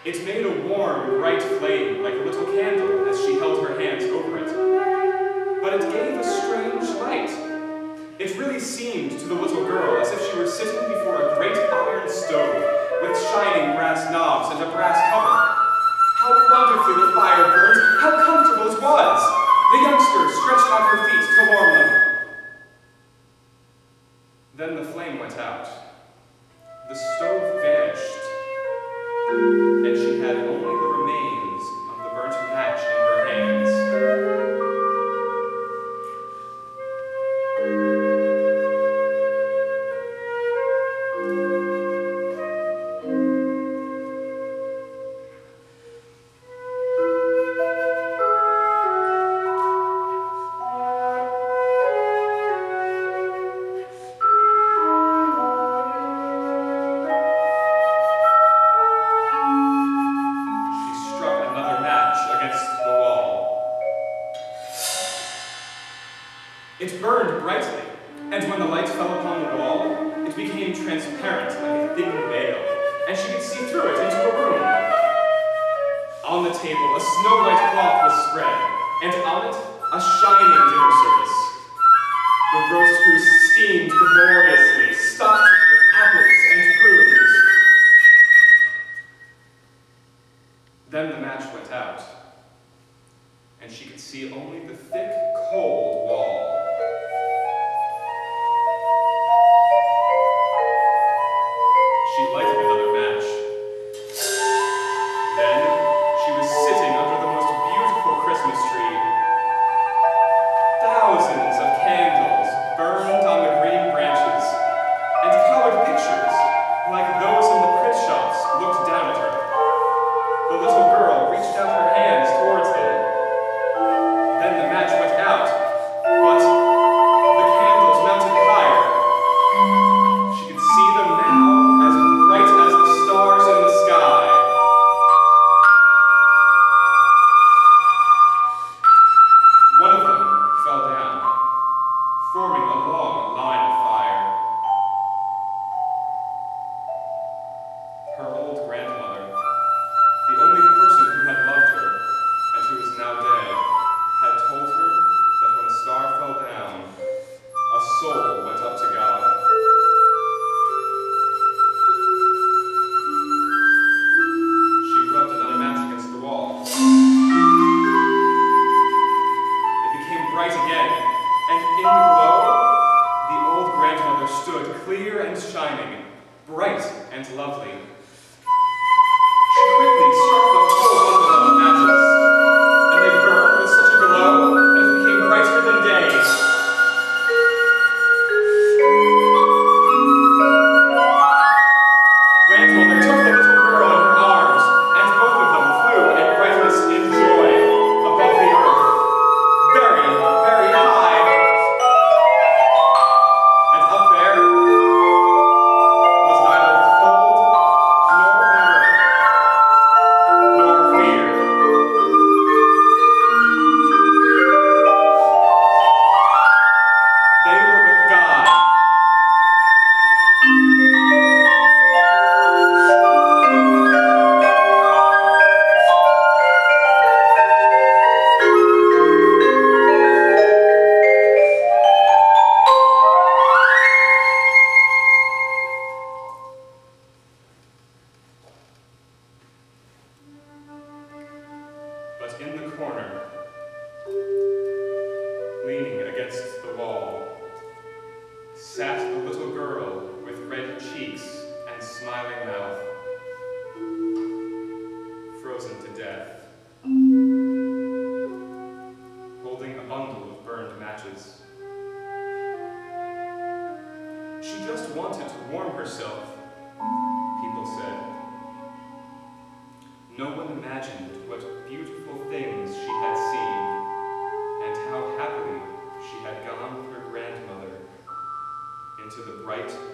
It made a warm, bright flame like a little candle as she held her hands over it. But it gave a strange light. It really seemed to the little girl as if she were sitting before a great iron stove with shining brass knobs and a brass cover. How wonderfully the fire burned! How comfortable it was! The youngster stretched out her feet to warm them. Then the flame went out. The stove vanished, and she had only the remains of the burnt match in her hands. It burned brightly, and when the light fell upon the wall, it became transparent like a thin veil, and she could see through it into a room. On the table, a snow-white cloth was spread, and on it, a shining dinner service. The roast goose steamed gloriously, stuffed with apples and prunes. Then the match went out, and she could see only the thick, cold wall. She lighted another match. Then she was sitting under the most beautiful Christmas tree. Thousands of candles burned on the green branches, and colored pictures, like those in the print shops, looked down at her. The little girl reached out her hands towards them. Then the match went out, but the candles mounted higher. She could see them now as bright as the stars in the sky. One of them fell down, forming a long line of fire. Her old grandmother, the only person who had loved her and who was now dead, had told her that when a star fell down, a soul went up to God. She rubbed another match against the wall. It became bright again, and in the glow, the old grandmother stood clear and shining, bright and lovely. She quickly struck the whole bundle of matches, and they burned with such a glow that it became brighter than day. Grandmother took the little girl in her arms, and both of them flew in brightness in joy above the earth, very, very high. And up there was neither cold nor hunger nor fear. They were with God. But in the corner, leaning against the wall, sat the little girl with red cheeks and smiling mouth, frozen to death, holding a bundle of burned matches. She just wanted to warm herself, people said. No one imagined what beautiful things she had seen, and how happily she had gone with her grandmother into the bright